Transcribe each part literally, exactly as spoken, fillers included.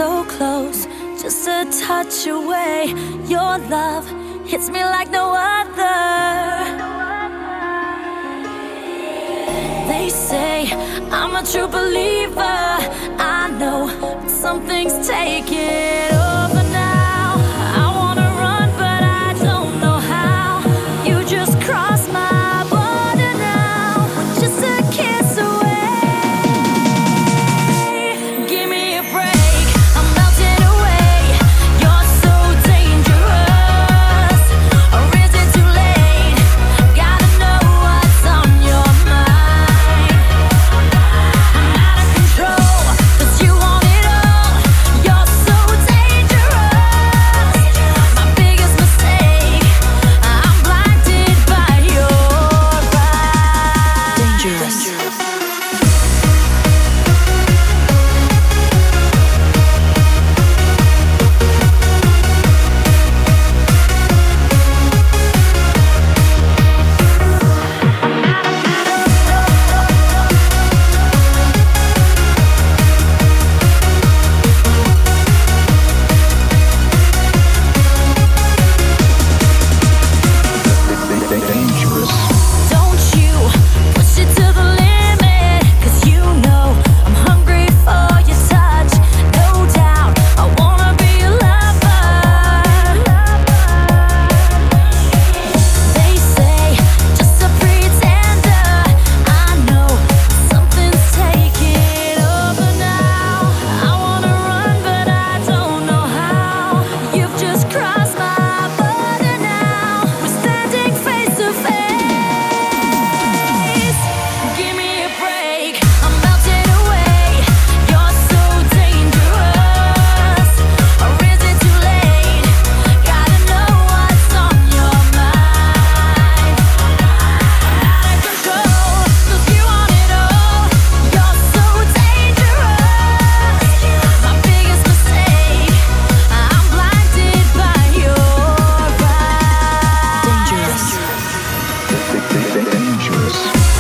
so close, just a touch away. Your love hits me like no other. They say I'm a true believer. I know, but some things take it over now. I wanna run, but I don't know how. You just crossed my border now. We're just a kiss away. Give me a break, I'm melting away. You're so dangerous. Or is it too late? Gotta know what's on your mind. I'm out of control, 'cause you want it all. You're so dangerous. My biggest mistake, I'm blinded by your eyes. Dangerous. Dangerous. Don't you push it to the limit, 'cause you know I'm hungry for your touch. No doubt, I wanna be a lover. They say, just a pretender. I know, something's taking over now. I wanna run, but I don't know how. You've just crossed my border now. We're standing face to face. Give me a break, I'm melting away. You're so dangerous. Or is it too late? Gotta know what's on your mind. Out of control, 'cause you want it all. You're so dangerous. My biggest mistake, I'm blinded by your eyes. Dangerous. Dangerous.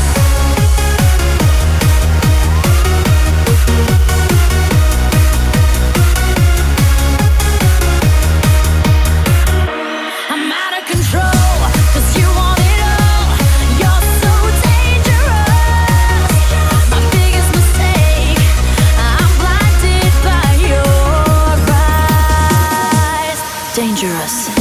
I'm out of control, 'cause you want it all. You're so dangerous. My biggest mistake, I'm blinded by your eyes. Dangerous.